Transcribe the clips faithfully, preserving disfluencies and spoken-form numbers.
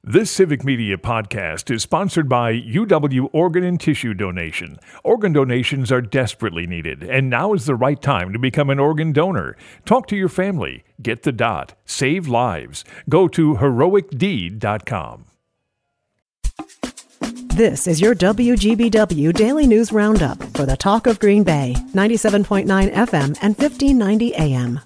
This Civic Media podcast is sponsored by U W Organ and Tissue Donation. Organ donations are desperately needed, and now is the right time to become an organ donor. Talk to your family. Get the dot. Save lives. Go to heroic deed dot com. This is your W G B W Daily News Roundup for the Talk of Green Bay, ninety-seven point nine F M and fifteen ninety A M.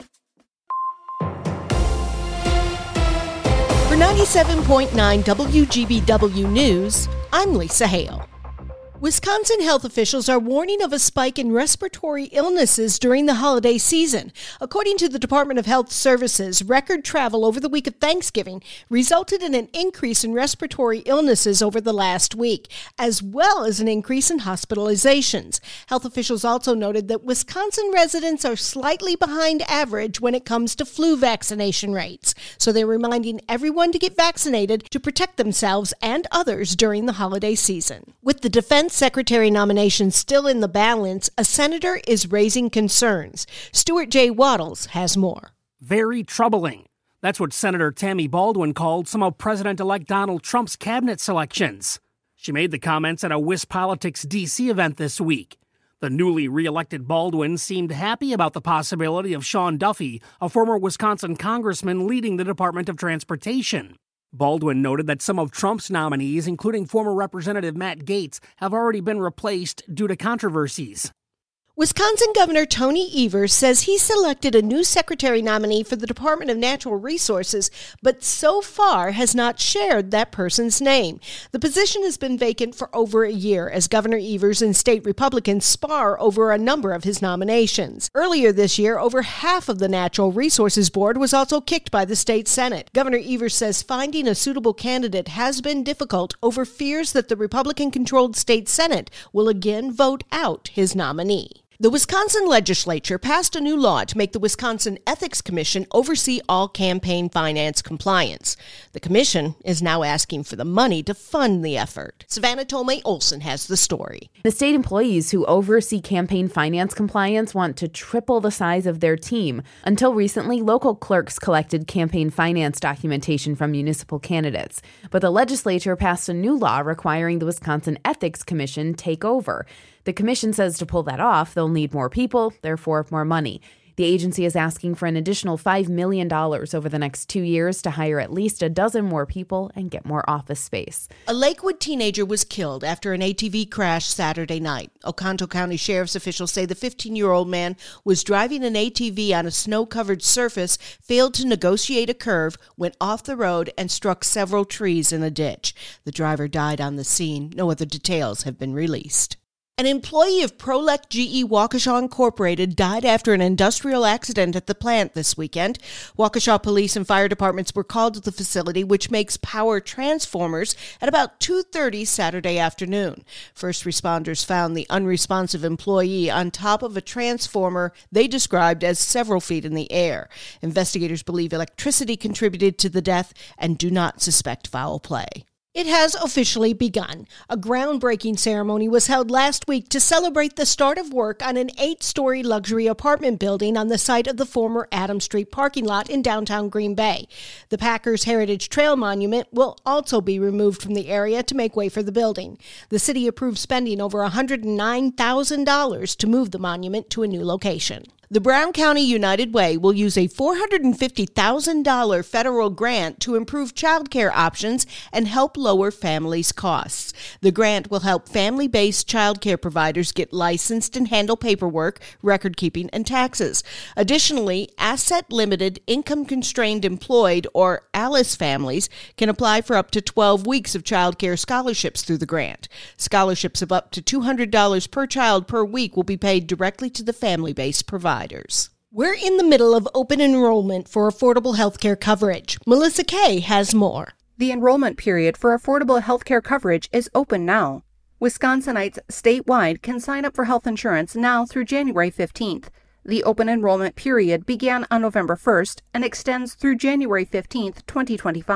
For ninety-seven point nine W G B W News, I'm Lisa Hale. Wisconsin health officials are warning of a spike in respiratory illnesses during the holiday season. According to the Department of Health Services, record travel over the week of Thanksgiving resulted in an increase in respiratory illnesses over the last week, as well as an increase in hospitalizations. Health officials also noted that Wisconsin residents are slightly behind average when it comes to flu vaccination rates, so they're reminding everyone to get vaccinated to protect themselves and others during the holiday season. With the Defense Secretary nomination still in the balance, a senator is raising concerns. Stuart J. Waddles has more. Very troubling. That's what Senator Tammy Baldwin called some of President-elect Donald Trump's cabinet selections. She made the comments at a WisPolitics D C event this week. The newly re-elected Baldwin seemed happy about the possibility of Sean Duffy, a former Wisconsin congressman, leading the Department of Transportation. Baldwin noted that some of Trump's nominees, including former Representative Matt Gaetz, have already been replaced due to controversies. Wisconsin Governor Tony Evers says he selected a new secretary nominee for the Department of Natural Resources, but so far has not shared that person's name. The position has been vacant for over a year as Governor Evers and state Republicans spar over a number of his nominations. Earlier this year, over half of the Natural Resources Board was also kicked by the state Senate. Governor Evers says finding a suitable candidate has been difficult over fears that the Republican-controlled state Senate will again vote out his nominee. The Wisconsin legislature passed a new law to make the Wisconsin Ethics Commission oversee all campaign finance compliance. The commission is now asking for the money to fund the effort. Savannah Tolmay Olson has the story. The state employees who oversee campaign finance compliance want to triple the size of their team. Until recently, local clerks collected campaign finance documentation from municipal candidates. But the legislature passed a new law requiring the Wisconsin Ethics Commission take over. The commission says to pull that off, they'll need more people, therefore more money. The agency is asking for an additional five million dollars over the next two years to hire at least a dozen more people and get more office space. A Lakewood teenager was killed after an A T V crash Saturday night. Oconto County Sheriff's officials say the fifteen-year-old man was driving an A T V on a snow-covered surface, failed to negotiate a curve, went off the road, and struck several trees in a ditch. The driver died on the scene. No other details have been released. An employee of Prolec G E Waukesha Incorporated died after an industrial accident at the plant this weekend. Waukesha police and fire departments were called to the facility, which makes power transformers, at about two thirty Saturday afternoon. First responders found the unresponsive employee on top of a transformer they described as several feet in the air. Investigators believe electricity contributed to the death and do not suspect foul play. It has officially begun. A groundbreaking ceremony was held last week to celebrate the start of work on an eight-story luxury apartment building on the site of the former Adams Street parking lot in downtown Green Bay. The Packers Heritage Trail Monument will also be removed from the area to make way for the building. The city approved spending over one hundred nine thousand dollars to move the monument to a new location. The Brown County United Way will use a four hundred fifty thousand dollars federal grant to improve child care options and help lower families' costs. The grant will help family-based child care providers get licensed and handle paperwork, record-keeping, and taxes. Additionally, asset-limited, income-constrained employed, or ALICE families can apply for up to twelve weeks of child care scholarships through the grant. Scholarships of up to two hundred dollars per child per week will be paid directly to the family-based provider. We're in the middle of open enrollment for affordable health care coverage. Melissa Kay has more. The enrollment period for affordable health care coverage is open now. Wisconsinites statewide can sign up for health insurance now through January fifteenth. The open enrollment period began on November first and extends through January fifteenth, twenty twenty-five.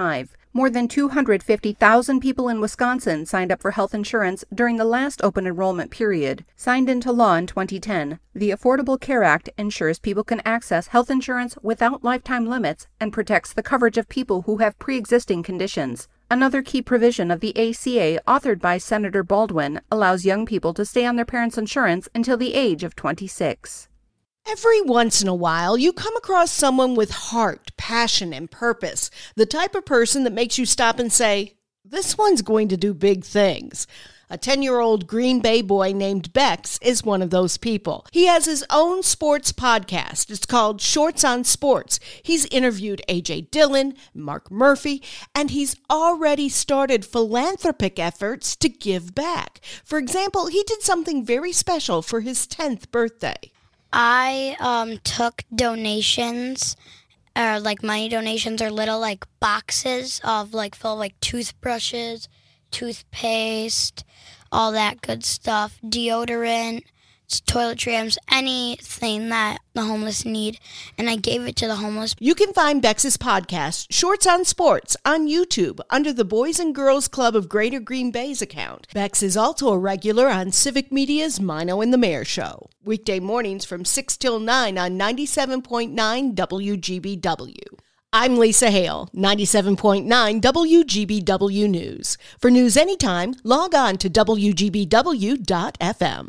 More than two hundred fifty thousand people in Wisconsin signed up for health insurance during the last open enrollment period. Signed into law in twenty ten, the Affordable Care Act ensures people can access health insurance without lifetime limits and protects the coverage of people who have pre-existing conditions. Another key provision of the A C A, authored by Senator Baldwin, allows young people to stay on their parents' insurance until the age of twenty-six. Every once in a while, you come across someone with heart, passion, and purpose. The type of person that makes you stop and say, this one's going to do big things. A ten-year-old Green Bay boy named Bex is one of those people. He has his own sports podcast. It's called Shorts on Sports. He's interviewed A J Dillon, Mark Murphy, and he's already started philanthropic efforts to give back. For example, he did something very special for his tenth birthday. I um, took donations, or like money donations, or little like boxes of like full of like toothbrushes, toothpaste, all that good stuff, deodorant, toiletries, anything that the homeless need, and I gave it to the homeless. You can find Bex's podcast, Shorts on Sports, on YouTube under the Boys and Girls Club of Greater Green Bay's account. Bex is also a regular on Civic Media's Mino and the Mayor Show. Weekday mornings from six till nine on ninety-seven point nine W G B W. I'm Lisa Hale, ninety-seven point nine W G B W News. For news anytime, log on to W G B W dot F M.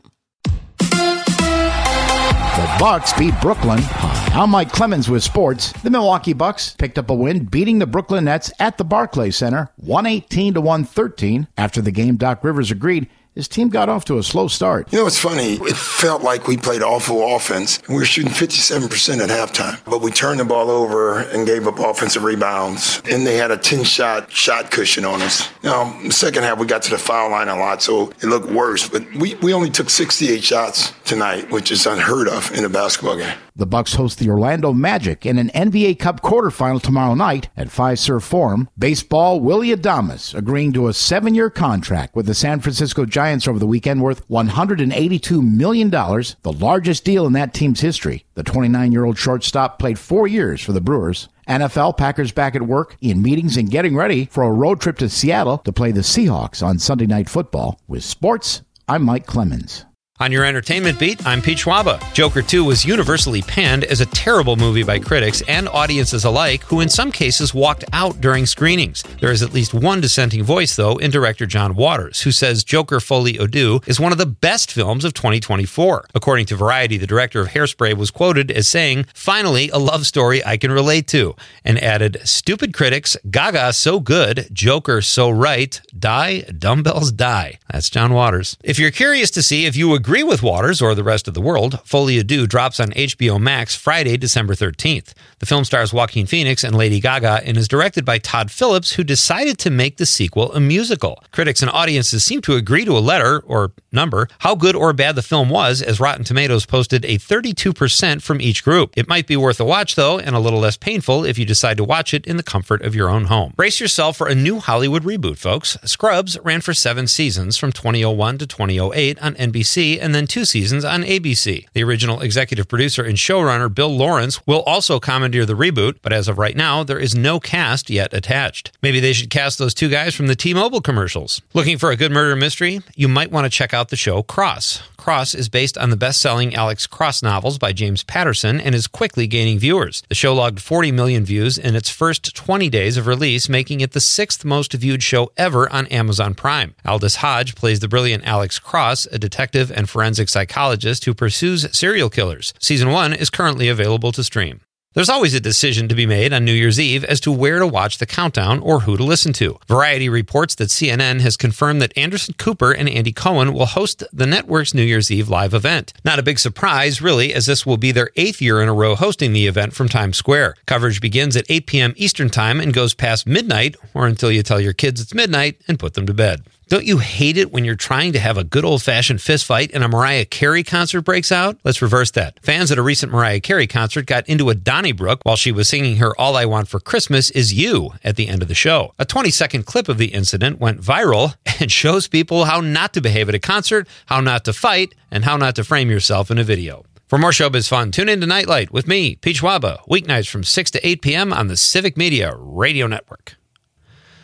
The Bucks beat Brooklyn. I'm Mike Clemens with sports. The Milwaukee Bucks picked up a win, beating the Brooklyn Nets at the Barclays Center, one eighteen to one thirteen. After the game, Doc Rivers agreed his team got off to a slow start. You know, it's funny. It felt like we played awful offense. We were shooting fifty-seven percent at halftime, but we turned the ball over and gave up offensive rebounds, and they had a ten-shot shot cushion on us. Now, the second half, we got to the foul line a lot, so it looked worse, but we, we only took sixty-eight shots tonight, which is unheard of in a basketball game. The Bucks host the Orlando Magic in an N B A Cup quarterfinal tomorrow night at Fiserv Forum. Baseball, Willy Adames agreeing to a seven-year contract with the San Francisco Giants over the weekend worth one hundred eighty-two million dollars, the largest deal in that team's history. The twenty-nine-year-old shortstop played four years for the Brewers. N F L, Packers back at work in meetings and getting ready for a road trip to Seattle to play the Seahawks on Sunday Night Football. With sports, I'm Mike Clemens. On your entertainment beat, I'm Pete Schwaba. Joker two was universally panned as a terrible movie by critics and audiences alike, who in some cases walked out during screenings. There is at least one dissenting voice, though, in director John Waters, who says Joker Folie à Deux is one of the best films of twenty twenty-four. According to Variety, the director of Hairspray was quoted as saying, "Finally, a love story I can relate to," and added, "Stupid critics, Gaga so good, Joker so right, die, dumbbells die." That's John Waters. If you're curious to see if you agree with Waters or the rest of the world, Folie à Deux drops on H B O Max Friday, December thirteenth. The film stars Joaquin Phoenix and Lady Gaga and is directed by Todd Phillips, who decided to make the sequel a musical. Critics and audiences seem to agree to a letter, or number, how good or bad the film was, as Rotten Tomatoes posted a thirty-two percent from each group. It might be worth a watch, though, and a little less painful if you decide to watch it in the comfort of your own home. Brace yourself for a new Hollywood reboot, folks. Scrubs ran for seven seasons from two thousand one to two thousand eight on N B C, and then two seasons on A B C. The original executive producer and showrunner Bill Lawrence will also commandeer the reboot, but as of right now, there is no cast yet attached. Maybe they should cast those two guys from the T-Mobile commercials. Looking for a good murder mystery? You might want to check out the show Cross. Cross is based on the best-selling Alex Cross novels by James Patterson and is quickly gaining viewers. The show logged forty million views in its first twenty days of release, making it the sixth most viewed show ever on Amazon Prime. Aldous Hodge plays the brilliant Alex Cross, a detective and forensic psychologist who pursues serial killers. Season one is currently available to stream. There's always a decision to be made on New Year's Eve as to where to watch the countdown or who to listen to. Variety reports that C N N has confirmed that Anderson Cooper and Andy Cohen will host the network's New Year's Eve live event. Not a big surprise, really, as this will be their eighth year in a row hosting the event from Times Square. Coverage begins at eight p.m. Eastern Time and goes past midnight, or until you tell your kids it's midnight and put them to bed. Don't you hate it when you're trying to have a good old-fashioned fist fight and a Mariah Carey concert breaks out? Let's reverse that. Fans at a recent Mariah Carey concert got into a Donnybrook while she was singing her All I Want for Christmas Is You at the end of the show. A twenty-second clip of the incident went viral and shows people how not to behave at a concert, how not to fight, and how not to frame yourself in a video. For more showbiz fun, tune in to Nightlight with me, Pete Schwaba, weeknights from six to eight p.m. on the Civic Media Radio Network.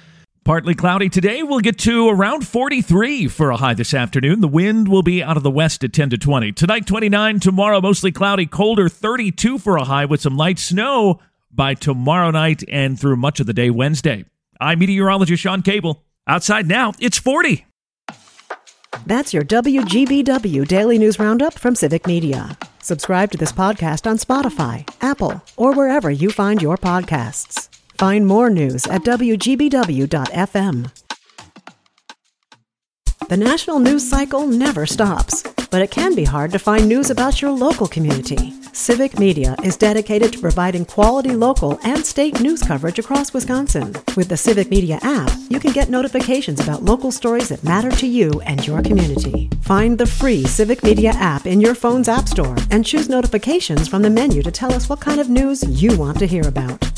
Partly cloudy today. We'll get to around forty-three for a high this afternoon. The wind will be out of the west at ten to twenty. Tonight, twenty-nine. Tomorrow, mostly cloudy, colder, thirty-two for a high with some light snow by tomorrow night and through much of the day Wednesday. I'm meteorologist Sean Cable. Outside now, it's forty. That's your W G B W Daily News Roundup from Civic Media. Subscribe to this podcast on Spotify, Apple, or wherever you find your podcasts. Find more news at W G B W dot F M. The national news cycle never stops, but it can be hard to find news about your local community. Civic Media is dedicated to providing quality local and state news coverage across Wisconsin. With the Civic Media app, you can get notifications about local stories that matter to you and your community. Find the free Civic Media app in your phone's app store and choose notifications from the menu to tell us what kind of news you want to hear about.